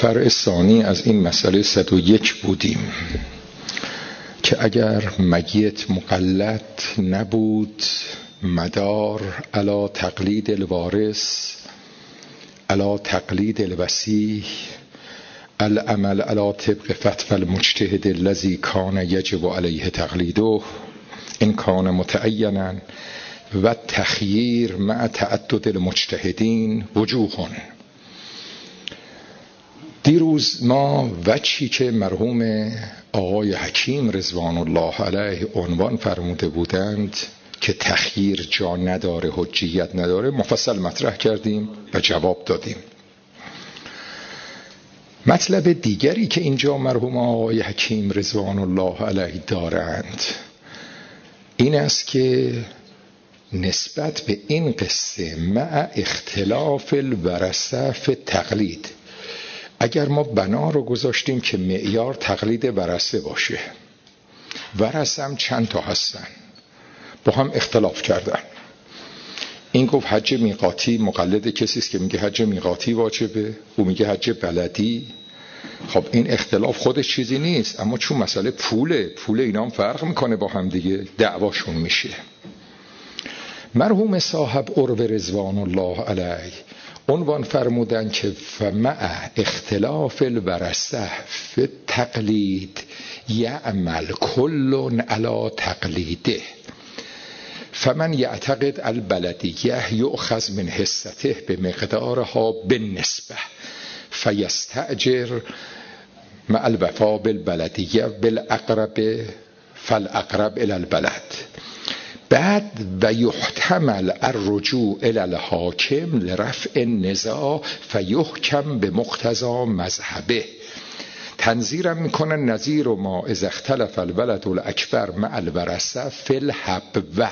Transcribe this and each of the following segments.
فرع ثانی از این مسئله 101 بودیم که اگر میت مقلد نبود مدار علی تقلید الوارث علی تقلید الوصی العمل علی طبق فتوى المجتهد الذي كان يجب عليه تقلیده ان كان متعینا و تخییر مع تعدد المجتهدین وجوه. دیروز ما وجهی که مرحوم آقای حکیم رضوان الله علیه عنوان فرموده بودند که تخییر جا نداره، حجیت نداره، مفصل مطرح کردیم و جواب دادیم. مطلب دیگری که اینجا مرحوم آقای حکیم رضوان الله علیه دارند این است که نسبت به این قصه مع اختلاف الورثه فی تقلید، اگر ما بنا رو گذاشتیم که معیار تقلید ورثه باشه، ورثه هم چند تا هستن با هم اختلاف کردن، این گفت حج میقاتی مقلد کسی است که میگه حج میقاتی واجبه، او میگه حج بلدی. خب این اختلاف خودش چیزی نیست، اما چون مسئله پول اینا هم فرق میکنه با هم دیگه، دعواشون میشه. مرحوم صاحب عروه رضوان الله علیه عنوان فرمودن که فمع اختلاف الورثه فی التقلید یعمل کل علی تقلیده فمن یعتقد البلدیه یؤخذ من حصته بمقدارها بالنسبه فیستأجر مع الوفا بالبلدیه بالاقرب فالاقرب الى البلد. بعد و یحتمل الرجوع الی الحاکم لرفع النزاع فیحکم به مقتضی مذهبه. تنظیرم میکنن نظیر ما اذا اختلف الولد الاکبر مع الورثه فی الحبوه.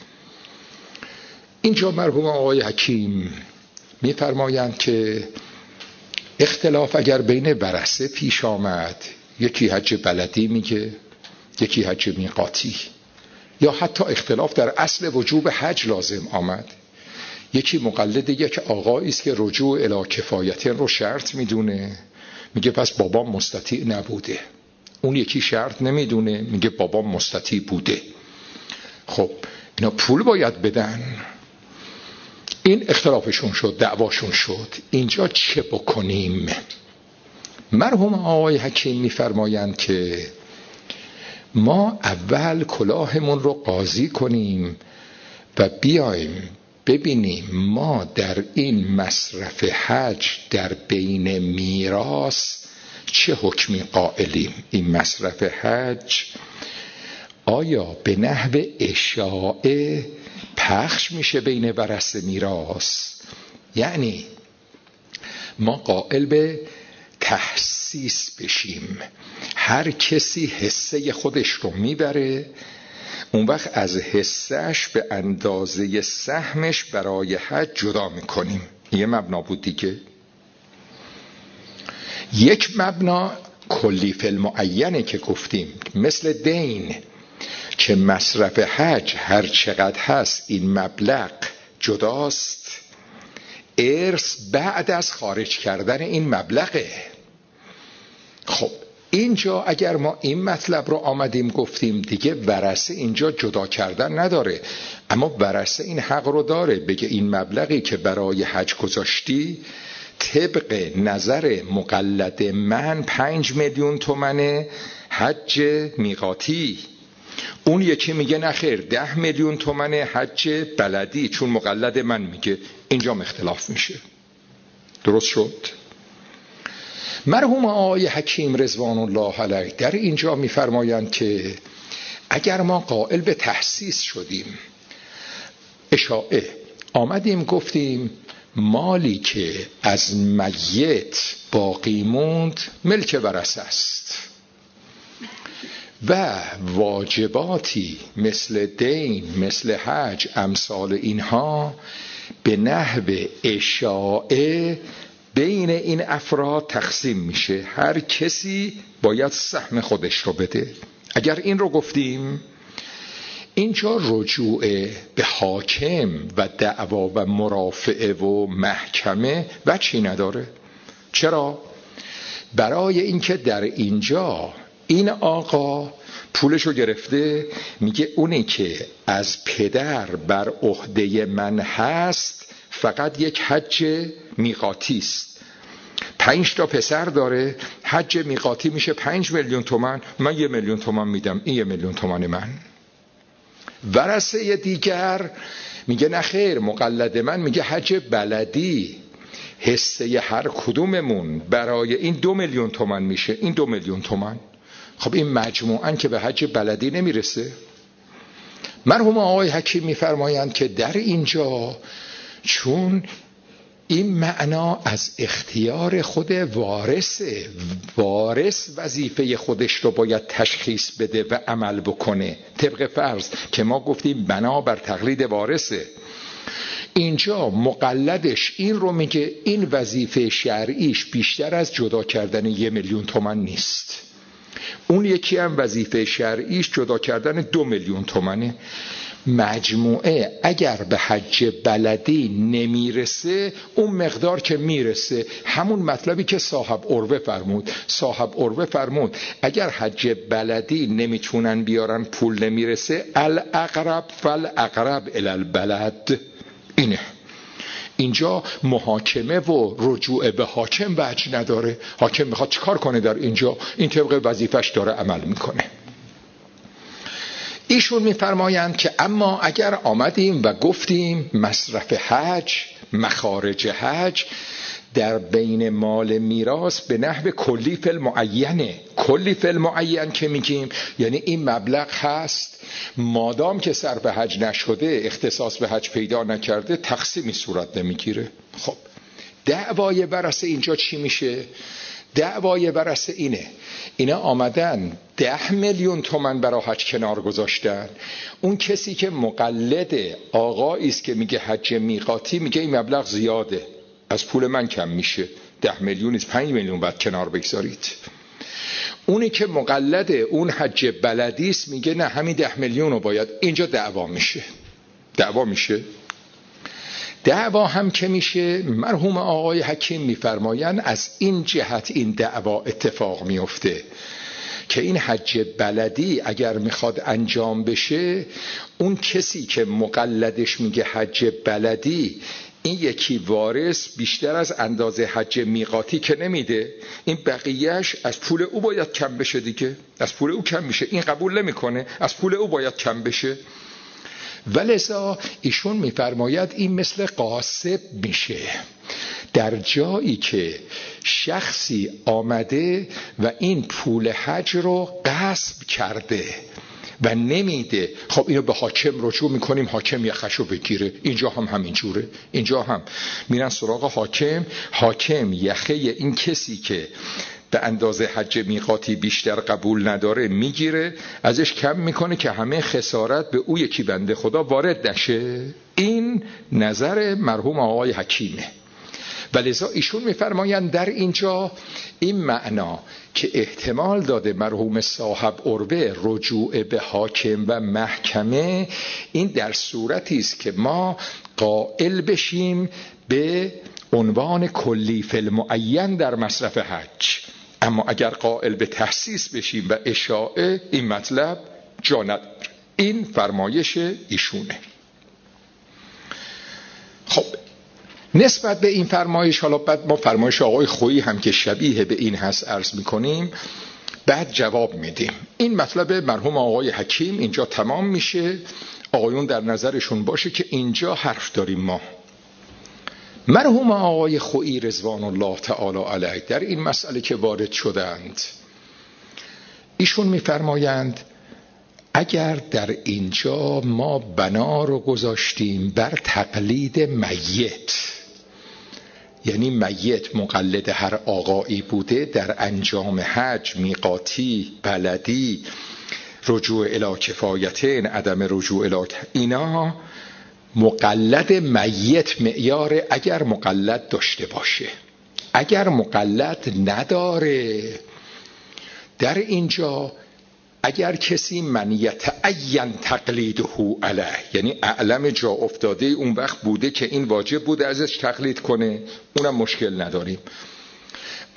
اینجا مرحوم آقای حکیم میفرمایند که اختلاف اگر بین ورثه پیش آمد، یکی حج بلدی میگه یکی حج میقاتی، یا حتی اختلاف در اصل وجوب حج لازم آمد، یکی مقلد یک آقایی است که رجوع الی کفایتین رو شرط میدونه، میگه پس بابام مستطیع نبوده، اون یکی شرط نمیدونه، میگه بابام مستطیع بوده. خب اینا پول باید بدن، این اختلافشون شد، دعواشون شد، اینجا چه بکنیم؟ مرحوم آقای حکیم میفرمایند که ما اول کلاهمون رو قاضی کنیم و بیایم ببینیم ما در این مصرف حج در بین میراث چه حکمی قائلیم. این مصرف حج آیا به نحو اشاعه پخش میشه بین ورثه میراث؟ یعنی ما قائل به تحسیس بشیم، هر کسی حصه خودش رو میبره، اون وقت از حصهش به اندازه سهمش برای حج جدا میکنیم. یه مبنا بود دیگه. یک مبنا کلی فی المعینه که گفتیم مثل دین که مصرف حج هر چقدر هست این مبلغ جداست، ارث بعد از خارج کردن این مبلغه. خب اینجا اگر ما این مطلب رو آمدیم گفتیم دیگه ورثه اینجا جدا کردن نداره، اما ورثه این حق رو داره بگه این مبلغی که برای حج گذاشتی طبق نظر مقلد من 5 میلیون تومنه حج میقاتی، اون یکی میگه نخیر 10 میلیون تومنه حج بلدی چون مقلد من میگه. اینجا اختلاف میشه. درست شد؟ مرحوم آقای حکیم رضوان الله علیه در اینجا میفرمایند که اگر ما قائل به تحسیس شدیم، اشاعه آمدیم گفتیم مالی که از میت باقی موند ملک ورثه است و واجباتی مثل دین مثل حج امثال اینها به نحو اشاعه بین این افراد تقسیم میشه، هر کسی باید سهم خودش رو بده. اگر این رو گفتیم اینجا رجوع به حاکم و دعوا و مرافعه و محکمه وجهی نداره. چرا؟ برای اینکه در اینجا این آقا پولشو گرفته، میگه اونی که از پدر بر عهده من هست فقط یک حج میقاتی است. 5 تا پسر داره، حج میقاتی میشه 5 میلیون تومان، من 1 میلیون تومان میدم، این 1 میلیون تومان من. ورثه دیگر میگه نه خیر، مقلد من میگه حج بلدی، حصه هر کدوممون برای این 2 میلیون تومان میشه، این 2 میلیون تومان. خب این مجموعاً که به حج بلدی نمیرسه. مرحوم آقای حکیم میفرمایند که در اینجا چون این معنا از اختیار خود وارثه، وارث وظیفه خودش رو باید تشخیص بده و عمل بکنه طبق فرض که ما گفتیم بنا بر تقلید وارثه. اینجا مقلدش این رو میگه این وظیفه شرعیش بیشتر از جدا کردن 1 میلیون تومان نیست. اون یکی هم وظیفه شرعیش جدا کردن 2 میلیون تومانه. مجموعه اگر به حج بلدی نمیرسه، اون مقدار که میرسه همون مطلبی که صاحب عروه فرمود. صاحب عروه فرمود اگر حج بلدی نمیتونن بیارن، پول نمیرسه، الاقرب فالاقرب الی البلد. اینه. اینجا محاکمه و رجوع به حاکم وجه نداره. حاکم میخواد چیکار کنه در اینجا؟ این طبق وظیفش داره عمل میکنه. ایشون میفرمایند که اما اگر آمدیم و گفتیم مصرف حج، مخارج حج در بین مال میراث به نحو کلی فی المعینه، کلی فی المعین که میگیم یعنی این مبلغ هست، مادام که صرف حج نشده، اختصاص به حج پیدا نکرده، تقسیمی صورت نمیگیره. خب دعوای ورثه اینجا چی میشه؟ دعوای ورثه اینه، اینا آمدن 10 میلیون تومان برای حج کنار گذاشتن. اون کسی که مقلد آقایی است که میگه حج میقاتی، میگه این مبلغ زیاده، از پول من کم میشه، 10 میلیون نیست 5 میلیون بعد کنار بگذارید. اونی که مقلد اون حج بلدی است میگه نه همین 10 میلیون رو باید. اینجا دعوا میشه. دعوا هم که میشه، مرحوم آقای حکیم میفرمایند از این جهت این دعوا اتفاق میفته که این حج بلدی اگر میخواد انجام بشه، اون کسی که مقلدش میگه حج بلدی، این یکی وارث بیشتر از اندازه حج میقاتی که نمیده، این بقیهش از پول او باید کم بشه دیگه، از پول او کم میشه، این قبول نمیکنه، از پول او باید کم بشه. ولذا ایشون میفرماید این مثل قاصب میشه. در جایی که شخصی آمده و این پول حج رو غصب کرده و نمیده، خب اینو به حاکم رجوع میکنیم، حاکم یخشو بگیره. اینجا هم همینجوره، اینجا هم میرن سراغ حاکم، حاکم یخه این کسی که به اندازه حج میقاتی بیشتر قبول نداره میگیره، ازش کم میکنه که همه خسارت به او یکی بنده خدا وارد نشه. این نظر مرحوم آقای حکیمه. ولذا ایشون میفرمایند در اینجا این معنا که احتمال داده مرحوم صاحب عروه رجوع به حاکم و محکمه، این در صورتی است که ما قائل بشیم به عنوان کلی فی المعین در مصرف حج. اما اگر قائل به تخصیص بشیم و اشاعه، این مطلب جا نداره. این فرمایش ایشونه. خب نسبت به این فرمایش، حالا بعد ما فرمایش آقای خویی هم که شبیه به این هست عرض میکنیم، بعد جواب میدیم. این مطلب مرحوم آقای حکیم اینجا تمام میشه. آقایون در نظرشون باشه که اینجا حرف داریم ما. مرحوم آقای خویی رضوان الله تعالی علیه در این مسئله که وارد شدند، ایشون میفرمایند اگر در اینجا ما بنا رو گذاشتیم بر تقلید میت، یعنی میت مقلد هر آقایی بوده در انجام حج، میقاتی، بلدی، رجوع الی کفایتین، عدم رجوع الی، اینا مقلد میت معیار اگر مقلد داشته باشه. اگر مقلد نداره، در اینجا اگر کسی من یتعین تقلیده علیه، یعنی اعلم جا افتاده اون وقت بوده که این واجب بوده ازش تقلید کنه، اونم مشکل نداریم.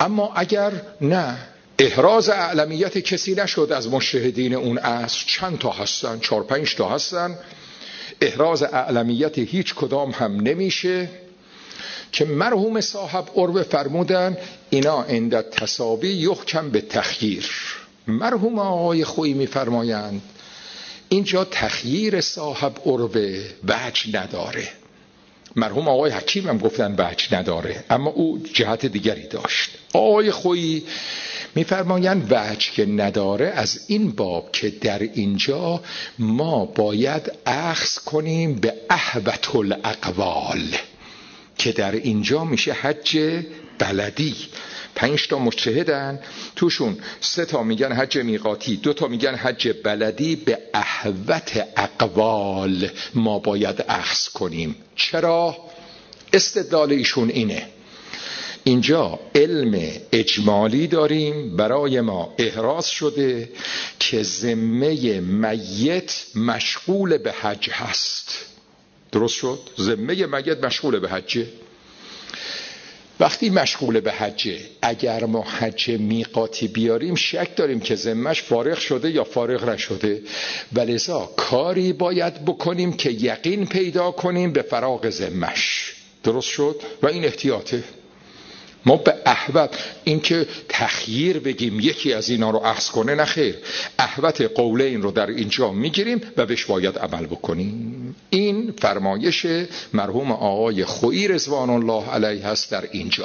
اما اگر نه احراز اعلمیت کسی نشد از مجتهدین اون عصر، چند تا هستن؟ 4-5 تا هستن، احراز اعلمیت هیچ کدام هم نمیشه، که مرحوم صاحب عرب فرمودن اینا عند تساوی یحکم به تخییر. مرحوم آقای خویی میفرمایند اینجا تخییر صاحب عرب وجه نداره. مرحوم آقای حکیم هم گفتن وجه نداره، اما او جهت دیگری داشت. آقای خویی میفرمایند وجه که نداره از این باب که در اینجا ما باید اخذ کنیم به احوط الاقوال، که در اینجا میشه حج بلدی. 5 تا مجتهدن، توشون 3 تا میگن حج میقاتی، 2 تا میگن حج بلدی، به احوط اقوال ما باید اخذ کنیم. چرا؟ استدلال ایشون اینه اینجا علم اجمالی داریم برای ما احراز شده که ذمه میت مشغول به حج هست. درست شد؟ ذمه میت مشغول به حجه. وقتی مشغول به حجه، اگر ما حج میقاتی بیاریم شک داریم که ذمه‌اش فارغ شده یا فارغ نشده، ولذا کاری باید بکنیم که یقین پیدا کنیم به فراغ ذمه‌اش. درست شد؟ و این احتیاطه. ما به احوط، این که تخییر بگیم یکی از اینا رو اخذ کنه، نه خیر، احوط قولین رو در اینجا میگیریم و بهش باید عمل بکنیم. این فرمایش مرحوم آقای خویی رضوان الله علیه هست در اینجا.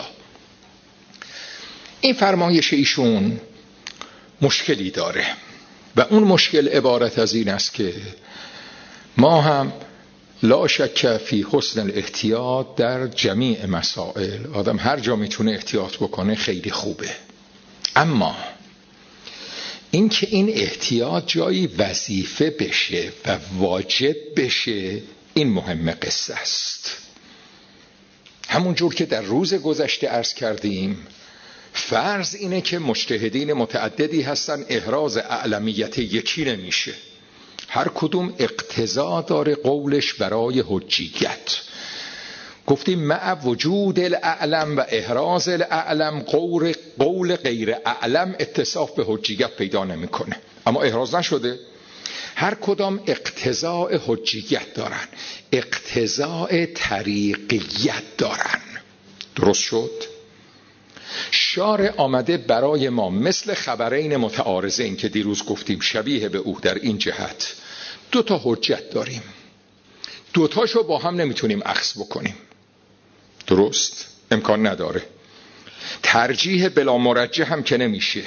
این فرمایش ایشون مشکلی داره و اون مشکل عبارت از این است که ما هم لا شک فی حسن الاحتیاط در جمیع مسائل، آدم هر جا میتونه احتیاط بکنه خیلی خوبه، اما این که این احتیاط جایی وظیفه بشه و واجب بشه، این مهم قصه است. همون جور که در روز گذشته عرض کردیم، فرض اینه که مجتهدین متعددی هستن، احراز اعلمیت یکی نمیشه، هر کدوم اقتضا داره قولش برای حجیت. گفتیم مع وجود الاعلم و احراز الاعلم قول غیر اعلم اتصاف به حجیت پیدا نمیکنه، اما احراز نشده. هر کدام اقتضاء حجیت دارن، اقتضاء طریقیت دارن. درست شد؟ شارع آمده برای ما مثل خبرین متعارضین که دیروز گفتیم شبیه به او در این جهت، 2 تا حجت داریم، 2 تاشو با هم نمیتونیم اخذ بکنیم. درست؟ امکان نداره. ترجیح بلا مرجح هم که نمیشه.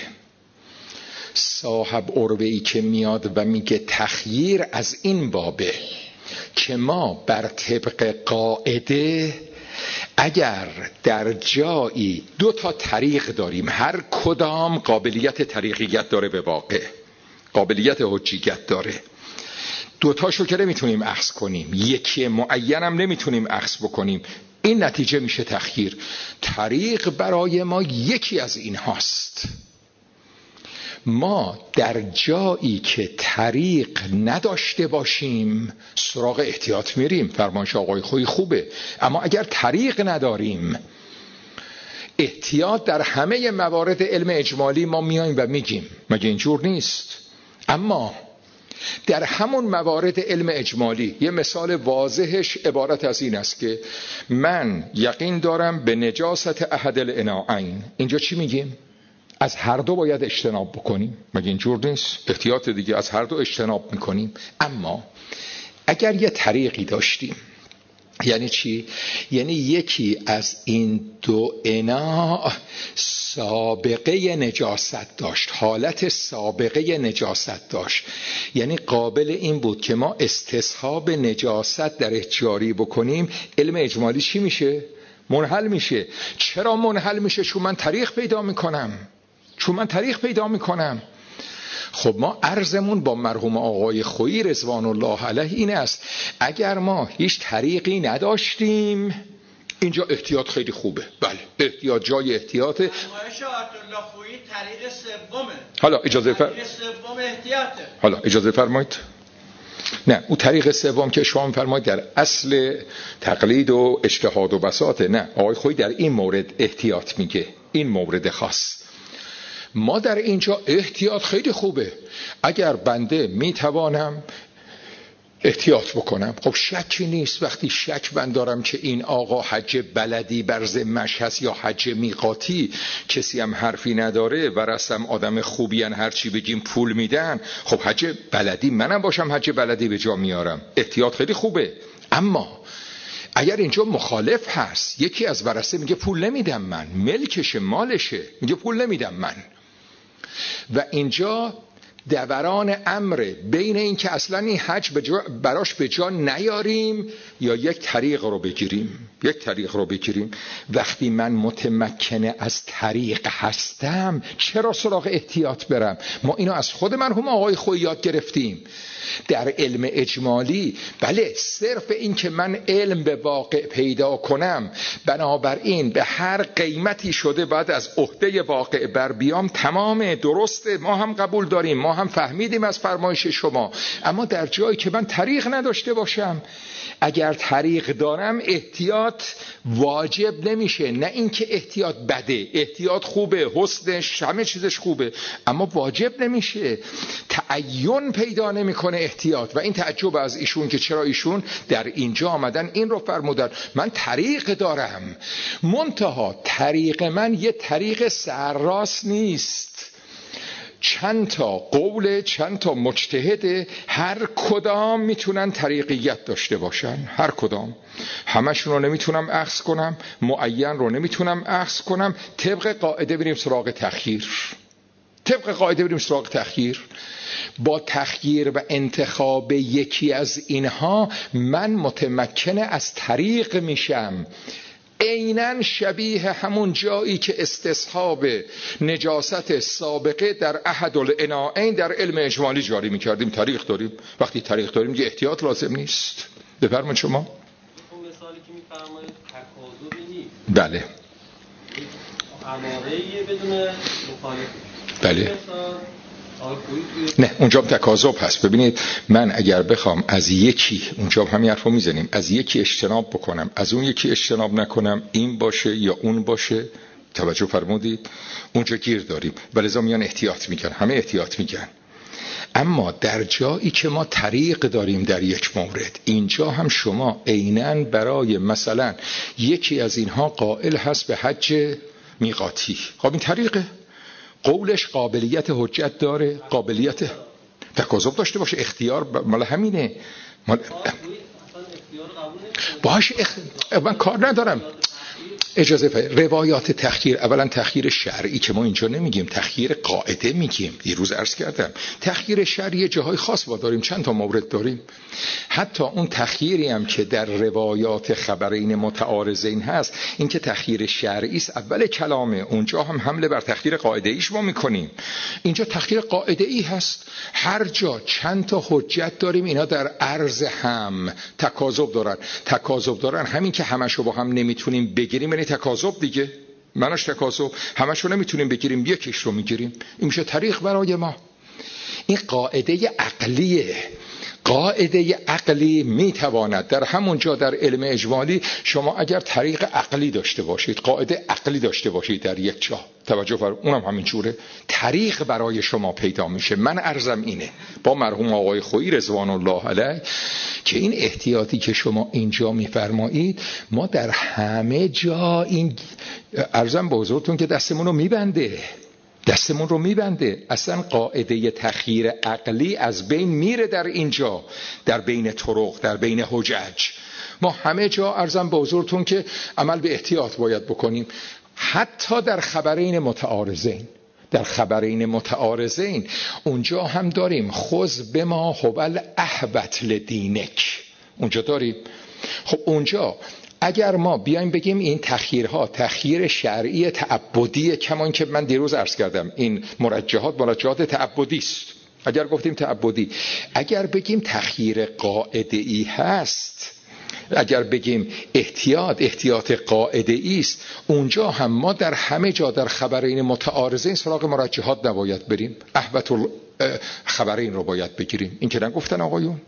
صاحب عروه‌ای که میاد و میگه تخییر از این بابه که ما بر طبق قاعده اگر در جایی 2 تا طریق داریم، هر کدام قابلیت طریقیت داره، به واقع قابلیت حجیت داره، 2 تاشو که نمیتونیم اخذ کنیم، یکی معین هم نمیتونیم اخذ بکنیم، این نتیجه میشه تخییر. طریق برای ما یکی از این هاست. ما در جایی که طریق نداشته باشیم سراغ احتیاط میریم، فرمایش آقای خویی خوبه، اما اگر طریق نداریم، احتیاط در همه موارد علم اجمالی ما میایم و میگیم، مگه اینجور نیست؟ اما در همون موارد علم اجمالی یه مثال واضحش عبارت از این است که من یقین دارم به نجاست احد الاناءین، اینجا چی میگیم؟ از هر دو باید اجتناب بکنیم، مگه اینجور نیست؟ احتیاط دیگه، از هر دو اجتناب میکنیم. اما اگر یه طریقی داشتیم، یعنی چی؟ یعنی یکی از این 2 اناء سابقه نجاست داشت، حالت سابقه نجاست داشت، یعنی قابل این بود که ما استصحاب نجاست در جاری بکنیم، علم اجمالی چی میشه؟ منحل میشه. چرا منحل میشه؟ چون من طریق پیدا میکنم. خب ما عرضمون با مرحوم آقای خویی رضوان الله علیه این است، اگر ما هیچ طریقی نداشتیم، اینجا احتیاط خیلی خوبه. بله، احتیاط جای احتیاطه. طریق سومه. حالا اجازه فرمایید. نه، او طریق سوم که شما فرمایید در اصل تقلید و اجتهاد و بساطه، نه، آقای خویی در این مورد احتیاط میگه. این مورد خاص. ما در اینجا احتیاط خیلی خوبه. اگر بنده میتوانم احتیاط بکنم، خب شکی نیست. وقتی شک من دارم که این آقا حج بلدی بر ذمه‌اش هست یا حج میقاتی، کسی هم حرفی نداره و رسم آدم خوبی ان، هرچی بگیم پول میدن، خب حج بلدی منم باشم حج بلدی به جا میارم. احتیاط خیلی خوبه. اما اگر اینجا مخالف هست، یکی از ورثه میگه پول نمیدم من، ملکشه مالشه، میگه پول نمیدم من، و اینجا دوران امر بین این که اصلا این حج براش به جا نیاریم یا یک طریق رو بگیریم. وقتی من متمکن از طریق هستم، چرا سراغ احتیاط برم؟ ما اینو از خود مرحوم آقای خویی یاد گرفتیم در علم اجمالی. بله، صرف این که من علم به واقع پیدا کنم، بنابراین به هر قیمتی شده بعد از عهده واقع بر بیام، تمام درسته، ما هم قبول داریم، ما هم فهمیدیم از فرمایش شما. اما در جایی که من طریق نداشته باشم، اگر طریق دارم احتیاط واجب نمیشه. نه اینکه احتیاط بده، احتیاط خوبه، حسنش همه چیزش خوبه، اما واجب نمیشه، تعین پیدا نمیکنه احتیاط. و این تعجب از ایشون که چرا ایشون در اینجا آمدن این رو فرمودن. من طریق دارم، منتها طریق من یه طریق سرراست نیست. چند تا قول، چند تا مجتهد، هر کدام میتونن طریقیت داشته باشن، هر کدام. همشون رو نمیتونم اخذ کنم، معین رو نمیتونم اخذ کنم. طبق قاعده بریم سراغ تخییر. با تخییر و انتخاب یکی از اینها من متمکن از طریق میشم. عیناً شبیه همون جایی که استصحاب نجاست سابقه در احد العناعین در علم اجمالی جاری میکردیم. طریق داریم، وقتی طریق داریم یه احتیاط لازم نیست. بفرمایید شما. اون مثالی که میفرمایید تکاذبی نیست. بله. اماره‌ای بدون مخالف. بله. نه، اونجا تکاذب هست. ببینید، من اگر بخوام از یکی، اونجا همین حرفو میزنیم، از یکی اجتناب بکنم، از اون یکی اجتناب نکنم، این باشه یا اون باشه، توجه فرمودید، اونجا گیر داریم. ولذا میان احتیاط میگن، همه احتیاط میگن. اما در جایی که ما طریق داریم در یک مورد، اینجا هم شما عیناً برای مثلا یکی از اینها قائل هست به حج میقاتی، خب این طریقه، قولش قابلیت حجت داره، قابلیت تکاذب داشته باشه، اختیار مال همینه. باشه من کار ندارم. اجازه فرمایید. روایات تخییر، اولا تخییر شرعی که ما اینجا نمیگیم، تخییر قاعده میگیم. دیروز عرض کردم تخییر شرعی جاهای خاص با داریم، چند تا مورد داریم. حتی اون تخییری هم که در روایات خبرین متعارضین هست، این که تخییر شرعی است، اول کلامه، اونجا هم حمله بر تخییر قاعده ایش ما میکنیم. اینجا تخییر قاعده ای هست. هر جا چند تا حجت داریم، اینا در عرض هم تکاذب دارن. همین که همشو با هم نمیتونیم بگیریم یعنی تکاذب دیگه. مناش تکاذب، همشو نمیتونیم بگیریم، یکیش رو میگیریم، این میشه طریق برای ما. این قاعده عقلیه. قاعده عقلی میتواند در همون جا در علم اجمالی، شما اگر طریق عقلی داشته باشید، قاعده عقلی داشته باشید در یک جا، توجه فرمایید، اونم همین جوره، طریق برای شما پیدا میشه. من عرضم اینه با مرحوم آقای خویی رضوان الله علیه که این احتیاطی که شما اینجا میفرمایید، ما در همه جا این عرضم به حضورتون که دستمون رو میبنده. اصلا قاعده تخییر عقلی از بین میره در اینجا، در بین طرق، در بین حجج. ما همه جا عرضم به حضورتون که عمل به احتیاط باید بکنیم. حتی در خبرین متعارضین اونجا هم داریم خذ بما هو الاحوط لدینک، اونجا داریم. خب اونجا اگر ما بیایم بگیم این تخییرها تخییر شرعی تعبدی، کمان که من دیروز عرض کردم این مرجحات تعبدی است، اگر گفتیم تعبدی، اگر بگیم تخییر قاعده‌ای هست، اگر بگیم احتیاط قاعده‌ای است، اونجا هم ما در همه جا در خبرین متعارضین سراغ مرجحات نباید بریم، احوط خبرین رو باید بگیریم. این که نگفتن آقایون؟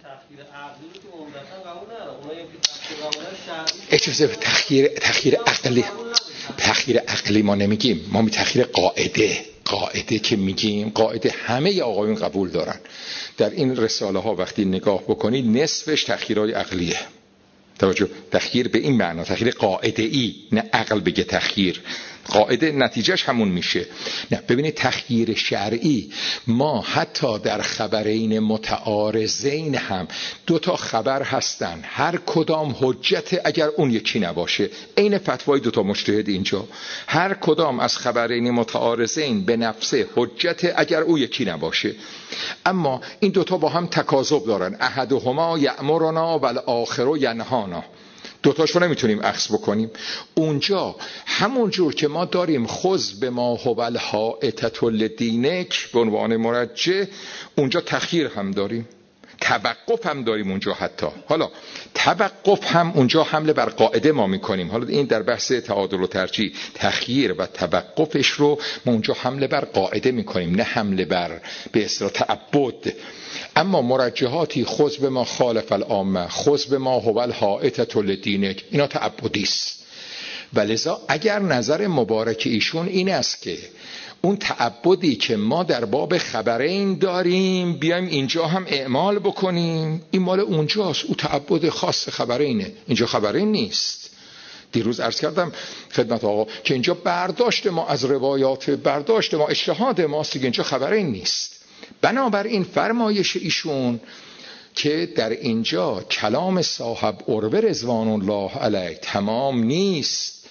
اجازه تخییر عقلی تأخیر عقلی ما نمیگیم، ما تأخیر قاعده که میگیم، قاعده همه آقایون قبول دارن. در این رساله ها وقتی نگاه بکنید نصفش تأخیرهای عقلیه. توجه، تأخیر به این معنا، تأخیر قاعده ای، نه عقل بگه تأخیر، قاعده نتیجهش همون میشه. نه ببینید تأخیر شرعی، ما حتی در خبرین متعارضین هم دو تا خبر هستن، هر کدام حجت اگر اون یکی نباشه. عین فتوای دو تا مجتهد اینجا، هر کدام از خبرین متعارضین به نفسه حجت اگر اون یکی نباشه. اما این دوتا با هم تکاذب دارن، احدهما یأمرنا والآخر ینهانا، دوتاشو نمیتونیم عکس بکنیم. اونجا همون جور که ما داریم خذ به ما هو الحائطة لدینک به عنوان مرجع، اونجا تخییر هم داریم، توقف هم داریم اونجا. حتی حالا توقف هم اونجا حمله بر قاعده ما میکنیم. حالا این در بحث تعادل و ترجیح، تخییر و توقفش رو ما اونجا حمله بر قاعده میکنیم، نه حمله بر به اصطلاح تعبد. اما مرجحاتی خذ به ما خالف العامه، خذ به ما هو الحائطة لدینک، اینا تعبدی است. ولذا اگر نظر مبارک ایشون این است که اون تعبدی که ما در باب خبرین داریم بیایم اینجا هم اعمال بکنیم، این مال اونجاست، اون تعبد خاص خبرینه، اینجا خبرین نیست. دیروز عرض کردم خدمت آقا که اینجا برداشت ما از روایات، برداشت ما اجتهاد ماست، دیگه اینجا خبرین نیست. بنابراین فرمایش ایشون که در اینجا کلام صاحب عروه رضوان الله علیه تمام نیست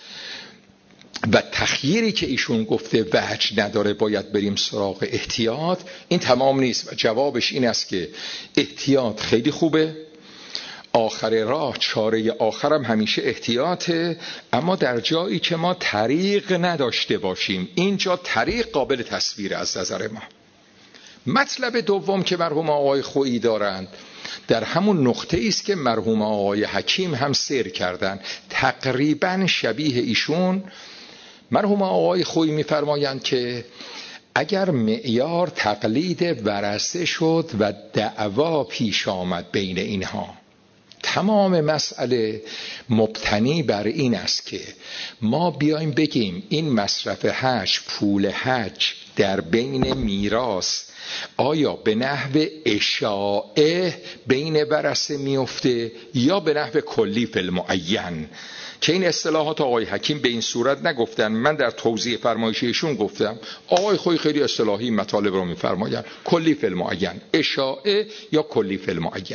و تخییری که ایشون گفته وجه نداره، باید بریم سراغ احتیاط، این تمام نیست. و جوابش این است که احتیاط خیلی خوبه، آخر راه چاره آخرم همیشه احتیاطه، اما در جایی که ما طریق نداشته باشیم، اینجا طریق قابل تصویر از نظر ما. مطلب دوم که مرحوم آقای خویی دارند در همون نقطه است که مرحوم آقای حکیم هم سیر کردن، تقریبا شبیه ایشون. مرحوم آقای خویی میفرمایند که اگر معیار تقلید ورثه شد و دعوا پیش آمد بین اینها، تمام مسئله مبتنی بر این است که ما بیایم بگیم این مصرف حج، پول حج در بین میراث آیا به نحو اشاعه بین ورثه میفته یا به نحو کلی فی المعین، که این اصطلاحات آقای حکیم به این صورت نگفتن، من در توضیح فرمایشیشون گفتم. آقای خوی خیلی اصطلاحی مطالب رو میفرمایند، کلی فی المعین، اشاعه یا کلی فی المعین.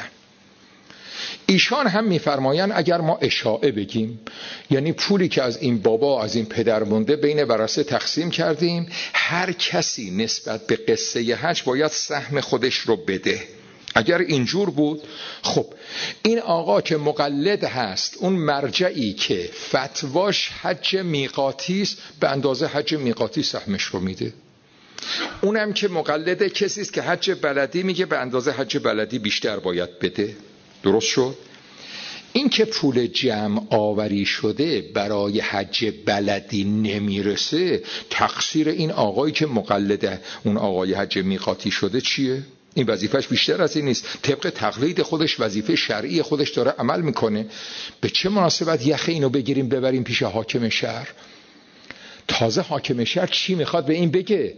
ایشان هم میفرمایند اگر ما اشاعه بگیم، یعنی پولی که از این بابا از این پدر مونده بین ورثه تقسیم کردیم، هر کسی نسبت به قصه حج باید سهم خودش رو بده. اگر اینجور بود، خب این آقا که مقلد هست، اون مرجعی که فتواش حج میقاتی است، به اندازه حج میقاتی سهمش رو میده. اونم که مقلد کسی است که حج بلدی میگه، به اندازه حج بلدی بیشتر باید بده. درست شد؟ این که پول جمع آوری شده برای حج بلدی نمیرسه، تقصیر این آقایی که مقلده اون آقای حج میقاتی شده چیه؟ این وظیفش بیشتر از این نیست؟ طبق تقلید خودش وظیفه شرعی خودش داره عمل میکنه. به چه مناسبت یخ اینو بگیریم ببریم پیش حاکم شهر؟ تازه حاکم شهر چی میخواد به این بگه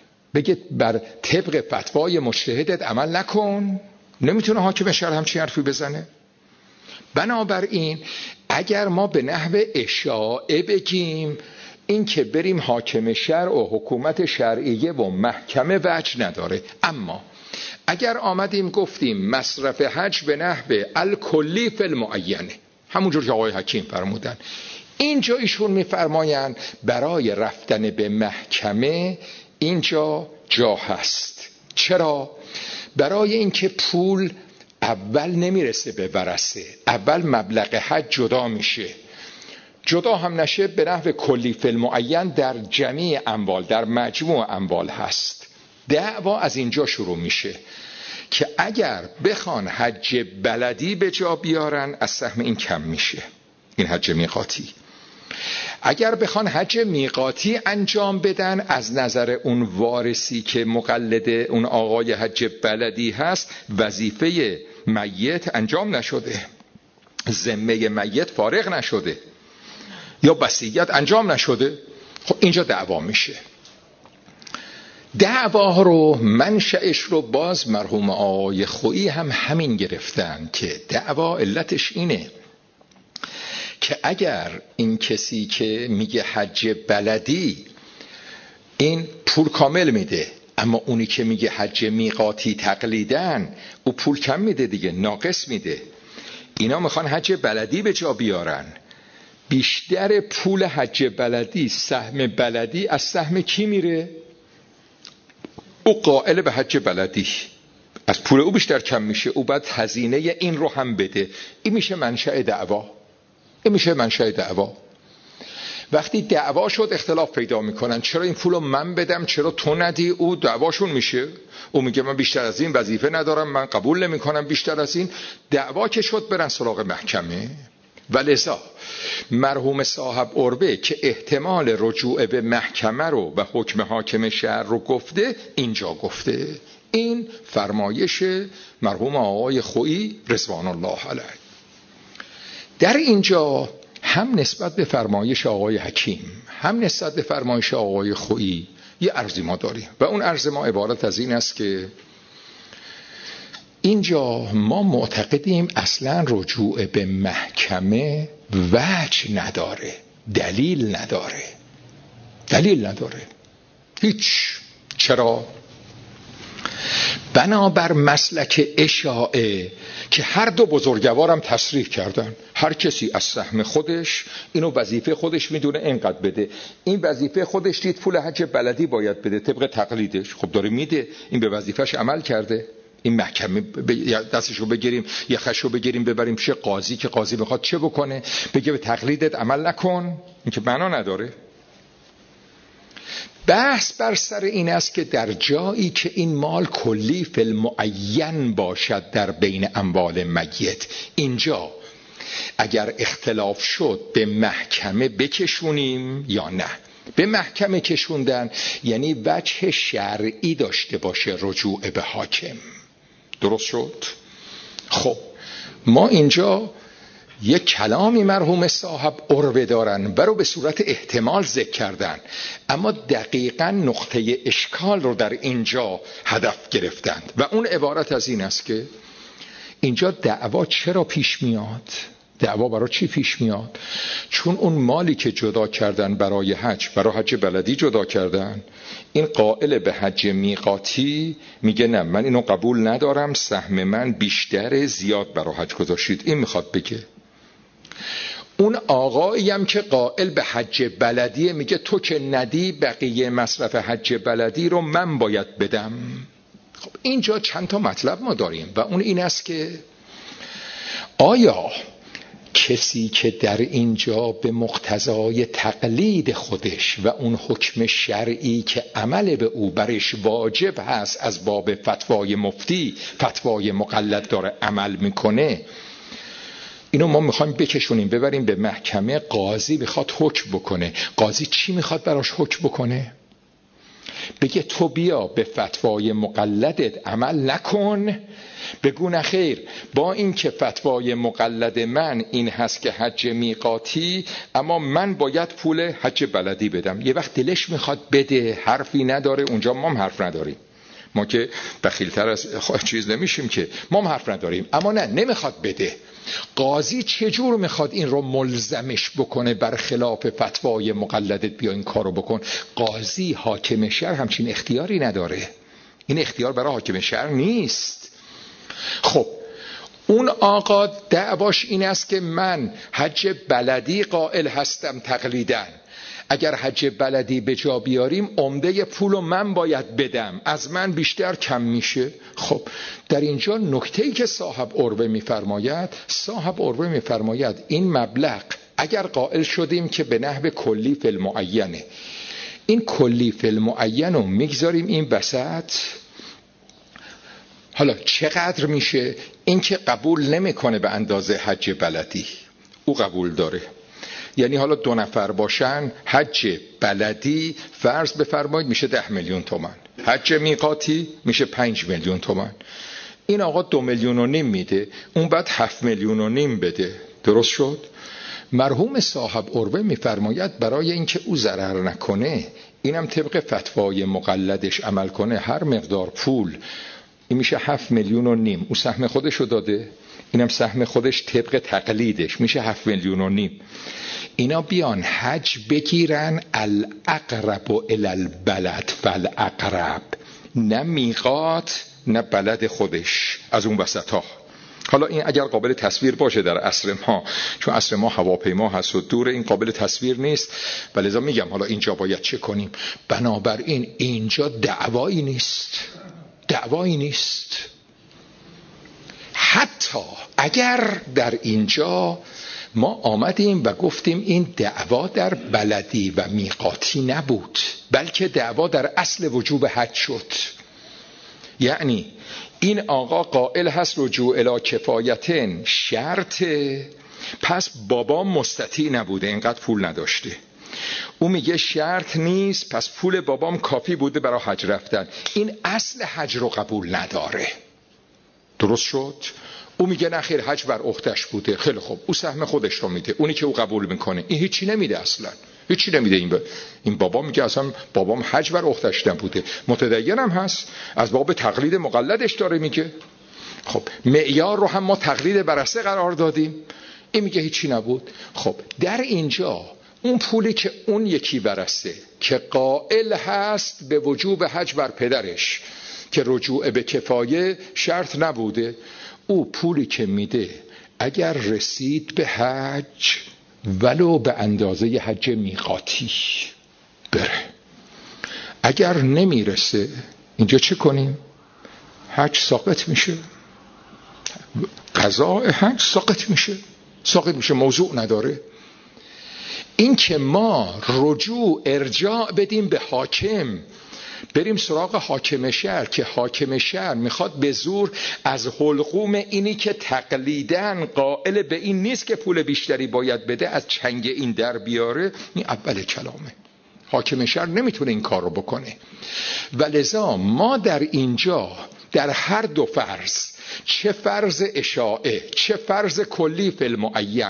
بر طبق فتوای مجتهدت عمل نکن؟ نمیتونه حاکم شهر همچین حرفی بزنه. بنابراین اگر ما به نحو اشاعه بگیم، این که بریم حاکم شرع و حکومت شرعیه و محکمه وجه نداره. اما اگر آمدیم گفتیم مصرف حج به نحو الکلی فی المعینه، همونجور که آقای حکیم فرمودن، اینجا ایشون میفرمایند برای رفتن به محکمه اینجا جا هست. چرا؟ برای اینکه پول اول نمیرسه به ورثه، اول مبلغ حج جدا میشه، جدا هم نشه به نحو کلی فی المعین در جمیع اموال، در مجموع اموال هست. دعوا از اینجا شروع میشه که اگر بخوان حج بلدی به جا بیارن از سهم این کم میشه، این حج میقاتی. اگر بخوان حج میقاتی انجام بدن، از نظر اون وارثی که مقلد اون آقای حج بلدی هست، وظیفه میت انجام نشده، ذمه میت فارغ نشده. یا وصیت انجام نشده، خب اینجا دعوا میشه. دعوا رو منشأش رو باز مرحوم آقای خویی هم همین گرفتن که دعوا علتش اینه که اگر این کسی که میگه حج بلدی این پول کامل میده، اما اونی که میگه حج میقاتی تقلیدن او پول کم میده دیگه، ناقص میده. اینا میخوان حج بلدی به جا بیارن. بیشتر پول حج بلدی، سهم بلدی از سهم کی میره؟ او قائل به حج بلدی، از پول او بیشتر کم میشه، او باید هزینه این رو هم بده. این میشه منشأ دعوا. این میشه منشأ دعوا. وقتی دعوا شد اختلاف پیدا میکنن، چرا این پولو من بدم چرا تو ندی؟ او دعواشون میشه، او میگه من بیشتر از این وظیفه ندارم، من قبول نمیکنم بیشتر از این. دعوا که شد برن سراغ محکمه. ولذا مرحوم صاحب عربه که احتمال رجوع به محکمه رو و حکم حاکم شهر رو گفته، اینجا گفته. این فرمایش مرحوم آقای خویی رضوان الله علیه. در اینجا هم نسبت به فرمایش آقای حکیم هم نسبت به فرمایش آقای خویی یه عرضی ما داریم و اون عرض ما عبارت از این است که اینجا ما معتقدیم اصلا رجوع به محکمه وجه نداره، دلیل نداره هیچ. چرا؟ بنابر مسلک اشاعه که هر دو بزرگوارم تصریح کردن، هر کسی از سهم خودش اینو وظیفه خودش میدونه اینقدر بده. این وظیفه خودش دید پول حج بلدی باید بده طبق تقلیدش، خب داره میده، این به وظیفهش عمل کرده. این محکمه دستشو بگیریم یخشو بگیریم ببریم پیش قاضی که قاضی بخواد چه بکنه؟ بگه به تقلیدت عمل نکن؟ این که معنا نداره. بحث بر سر این است که در جایی که این مال کلی فی المعین باشد در بین اموال میت، اینجا اگر اختلاف شد به محکمه بکشونیم یا نه. به محکمه کشوندن یعنی وجه شرعی داشته باشه رجوع به حاکم. درست شد؟ خب ما اینجا یک کلامی مرحوم صاحب عربه دارن برو به صورت احتمال ذکر کردن، اما دقیقاً نقطه اشکال رو در اینجا هدف گرفتند و اون عبارت از این است که اینجا دعوا چرا پیش میاد؟ دعوا برای چی پیش میاد؟ چون اون مالی که جدا کردن برای حج بلدی جدا کردن، این قائل به حج میقاتی میگه نه من اینو قبول ندارم، سهم من بیشتر، زیاد برای حج گذاشتید. این میخواد بگه اون آقایی هم که قائل به حج بلدی میگه تو که ندی بقیه مصرف حج بلدی رو من باید بدم. خب اینجا چند تا مطلب ما داریم و اون این است که آیا کسی که در اینجا به مقتضای تقلید خودش و اون حکم شرعی که عمل به او برش واجب هست از باب فتوای مفتی، فتوای مقلد داره عمل میکنه، اینو ما میخوایم بکشونیم ببریم به محکمه، قاضی بخواد حکم بکنه. قاضی چی میخواد براش حکم بکنه؟ بگه تو بیا به فتوای مقلدت عمل نکن، بگو نخیر با این که فتوای مقلد من این هست که حج میقاتی، اما من باید پول حج بلدی بدم. یه وقت دلش میخواد بده، حرفی نداره، اونجا ما هم حرف نداریم، ما که بخیلتر از چیز نمیشیم که، ما هم حرف نداریم، اما نه نمیخواد بده. قاضی چجور میخواد این رو ملزمش بکنه برخلاف فتوای مقلدت بیا این کارو بکن؟ قاضی حاکم شهر همچین اختیاری نداره، این اختیار برای حاکم شهر نیست. خب اون آقا دعواش این است که من حج بلدی قائل هستم تقلیدن، اگر حج بلدی به جا بیاریم عمده پولو من باید بدم، از من بیشتر کم میشه. خب در اینجا نکته‌ای که صاحب عربه میفرماید این مبلغ اگر قائل شدیم که به نحو کلی فی المعینه، این کلی فی المعین رو میگذاریم این وسط. حالا چقدر میشه؟ این که قبول نمیکنه به اندازه حج بلدی، او قبول داره. یعنی حالا 2 نفر باشن، حج بلدی فرض بفرمایید میشه 10 میلیون تومان، حج میقاتی میشه 5 میلیون تومان. این آقا 2.5 میلیون میده، اون بعد 7.5 میلیون بده. درست شد؟ مرحوم صاحب عروه میفرماید برای اینکه او ضرر نکنه، اینم طبق فتوای مقلدش عمل کنه، هر مقدار پول، این میشه 7.5 میلیون، او سهم خودشو داده، اینم سهم خودش طبق تقلیدش میشه 7.5 میلیون. اینا بیان حج بگیرن الاقرب الی البلد فالاقرب، نه میقات نه بلد خودش، از اون وسط ها. حالا این اگر قابل تصویر باشه در عصر ما، چون عصر ما هواپیما هست و دور، این قابل تصویر نیست، ولذا میگم حالا اینجا باید چه کنیم. بنابراین اینجا دعوایی نیست. حتی اگر در اینجا ما آمدیم و گفتیم این دعوا در بلدی و میقاتی نبود، بلکه دعوا در اصل وجوب حج شد. یعنی این آقا قائل هست رجوع الی کفایتن شرطه، پس بابام مستطیع نبوده، اینقدر پول نداشته. او میگه شرط نیست، پس پول بابام کافی بوده برای حج رفتن. این اصل حج رو قبول نداره. درست شد؟ او میگه نه خیر، حج بر اختش بوده. خیلی خوب، او سهم خودش رو میده، اونی که او قبول میکنه. این هیچی نمیده، اصلا هیچی نمیده. این بابا میگه اصلا بابام حج بر اختش نبوده، متدینم هست، از باب تقلید مقلدش داره میگه. خب معیار رو هم ما تقلید برسه قرار دادیم، این میگه هیچی نبود. خب در اینجا اون پولی که اون یکی برسه که قائل هست به وجوب حج بر پدرش که رجوع به کفایه شرط نبوده، او پولی که میده اگر رسید به حج ولو به اندازه حج میقاتی بره، اگر نمیرسه اینجا چه کنیم؟ حج ساقط میشه، قضاء حج ساقط میشه، موضوع نداره. این که ما رجوع ارجاع بدیم به حاکم، بریم سراغ حاکم شهر که حاکم شهر میخواد به زور از حلقوم اینی که تقلیدن قائل به این نیست که پول بیشتری باید بده از چنگ این در بیاره، این اول کلامه. حاکم شهر نمیتونه این کار رو بکنه. ولذا ما در اینجا در هر دو فرض، چه فرض اشاعه چه فرض کلی فی المعین،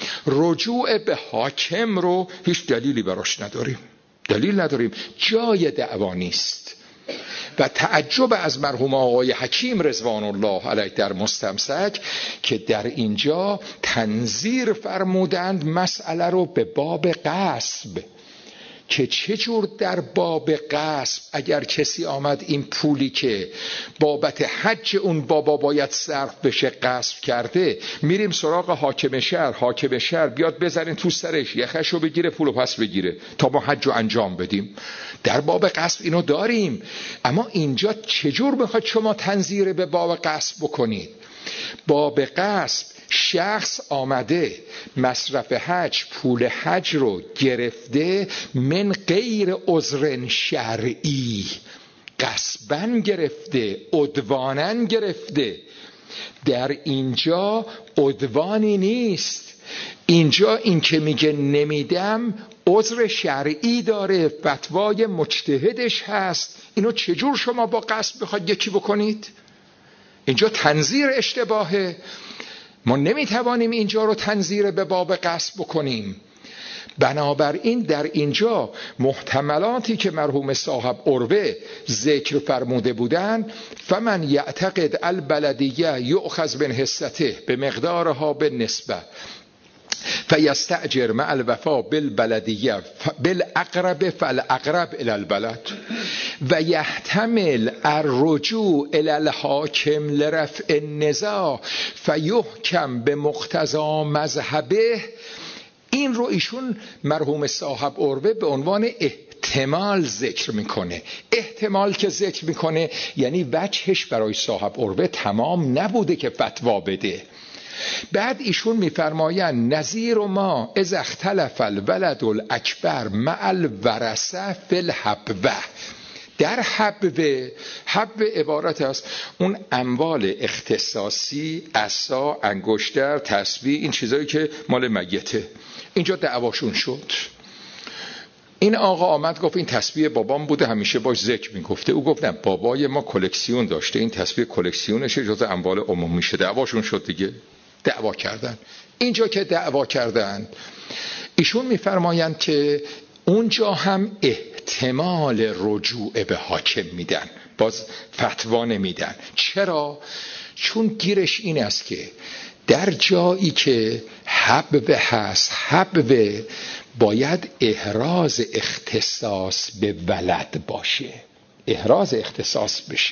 رجوع به حاکم رو هیچ دلیلی براش نداریم، جای دعوا نیست. و تعجب از مرحوم آقای حکیم رضوان الله علیه در مستمسک که در اینجا تنظیر فرمودند مسئله رو به باب غصب، که چجور در باب غصب اگر کسی آمد این پولی که بابت حج اون بابا باید صرف بشه غصب کرده، میریم سراغ حاکم شهر بیاد بزنین تو سرش، یخشو بگیره پولو پس بگیره تا ما حج رو انجام بدیم. در باب غصب اینو داریم، اما اینجا چجور میخواد شما تنظیر به باب غصب بکنید؟ باب غصب شخص آمده مصرف حج، پول حج رو گرفته من غیر عذر شرعی، غصباً گرفته، عدواناً گرفته. در اینجا عدوانی نیست، اینجا این که میگه نمیدم عذر شرعی داره، فتوای مجتهدش هست. اینو چجور شما با غصب بخواد یکی بکنید؟ اینجا تنظیر اشتباهه. ما نمیتوانیم اینجا رو تنظیر به باب غصب بکنیم. بنابراین در اینجا محتملاتی که مرحوم صاحب عروه ذکر فرموده بودند، فمن یعتقد البلدیه یؤخذ من حصته به مقدارها بالنسبه فیستأجر مع الوفا بالبلدیه بالاقرب فالاقرب الى البلد و یحتمل الرجوع الى الحاکم لرفع النزاع فیحکم به مقتضا مذهبه. این رو ایشون مرحوم صاحب عروه به عنوان احتمال ذکر میکنه. احتمال که ذکر میکنه یعنی وجهش برای صاحب عروه تمام نبوده که فتوا بده. بعد ایشون میفرمایند نظیر ما اذ اختلف الولد الاکبر مع الورثه فی الحبوه. در حبوه عبارت است اون اموال اختصاصی، عصا، انگشتر، تسبیح، این چیزایی که مال میته. اینجا دعواشون شد. این آقا آمد گفت این تسبیح بابام بوده، همیشه باش ذکر میگفته. او گفت نه، بابای ما کلکسیون داشته، این تسبیح کلکسیونشه، جز اموال عمومی شه. دعواشون شد دیگه، دعوا کردن. اینجا که دعوا کردند ایشون میفرمایند که اونجا هم احتمال رجوع به حاکم میدن، باز فتوا نمیدن. چرا؟ چون گیرش این است که در جایی که حبوه هست، حبوه باید احراز اختصاص به ولد باشه، احراز اختصاص بشه.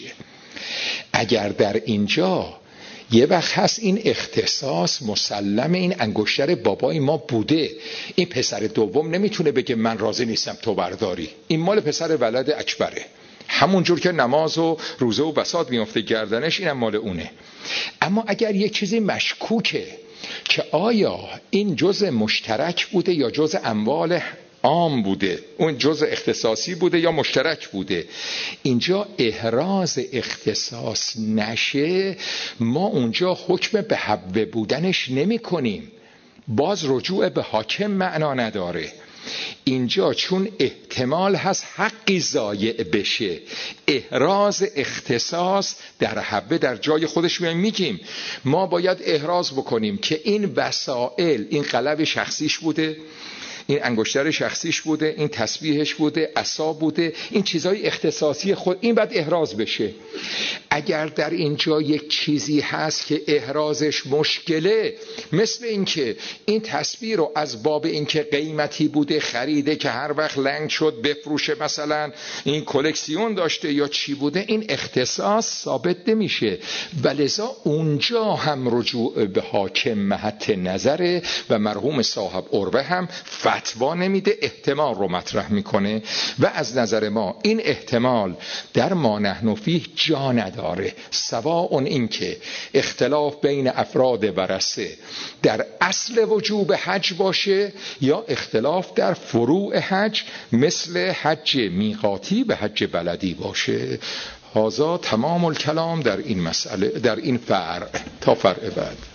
اگر در اینجا یه وقت هست این اختصاص مسلم این انگشتر بابای ما بوده، این پسر دوم نمیتونه بگه من راضی نیستم تو برداری، این مال پسر ولد اکبره، همونجور که نماز و روزه و بساط میفته گردنش، اینم مال اونه. اما اگر یک چیزی مشکوکه که آیا این جزء مشترک بوده یا جزء اموال عام بوده، اون جزء اختصاصی بوده یا مشترک بوده، اینجا احراز اختصاص نشه، ما اونجا حکم به حبوه بودنش نمی کنیم، باز رجوع به حاکم معنا نداره. اینجا چون احتمال هست حقی ضایع بشه، احراز اختصاص در حبه در جای خودش میگیم ما باید احراز بکنیم که این وسائل، این قلب شخصیش بوده، این انگشتر شخصیش بوده، این تسبیحش بوده، عصا بوده، این چیزای اختصاصی خود، این باید احراز بشه. اگر در اینجا یک چیزی هست که احرازش مشکله، مثل اینکه این تسبیح رو از باب اینکه قیمتی بوده خریده که هر وقت لنگ شد بفروشه، مثلا این کلکسیون داشته یا چی بوده، این اختصاص ثابت نمیشه، ولذا اونجا هم رجوع به حاکم محط نظره و مرحوم صاحب عروه هم فتوا نمیده، احتمال رو مطرح میکنه و از نظر ما این احتمال در ما نحن فیه جا نداره، سواء این که اختلاف بین افراد ورثه در اصل وجوب حج باشه یا اختلاف در فروع حج مثل حج میقاتی به حج بلدی باشه. هذا تمام الکلام در این مسئله، در این فرع. تا فرع بعد.